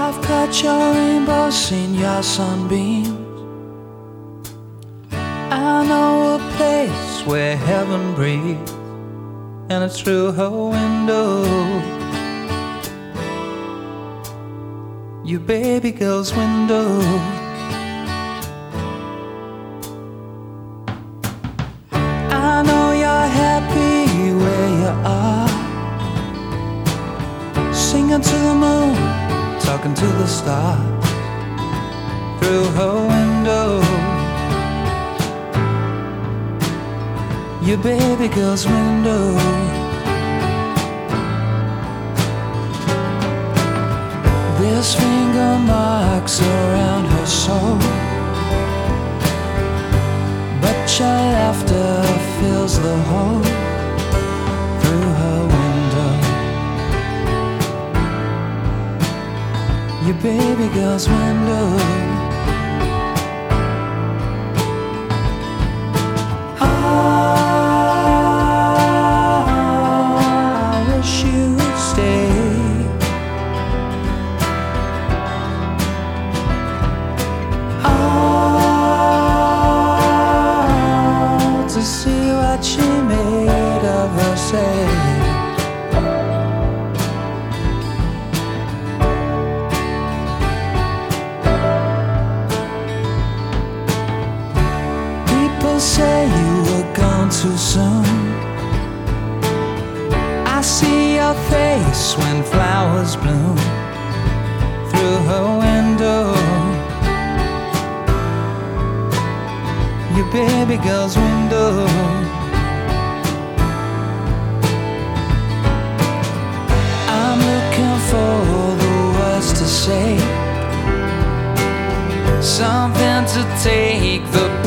I've caught your rainbows, seen your sunbeams. I know a place where heaven breathes, and it's through her window. Your baby girl's window. I know you're happy where you are, singing to the moon, talking to the stars, through her window. Your baby girl's window. There's finger marks around her soul, but your laughter fills the hole through her window. Your baby girl's window. See what she made of herself. People say you were gone too soon. I see your face when flowers bloom through her window. Your baby girl's window. I'm looking for the words to say, something to take the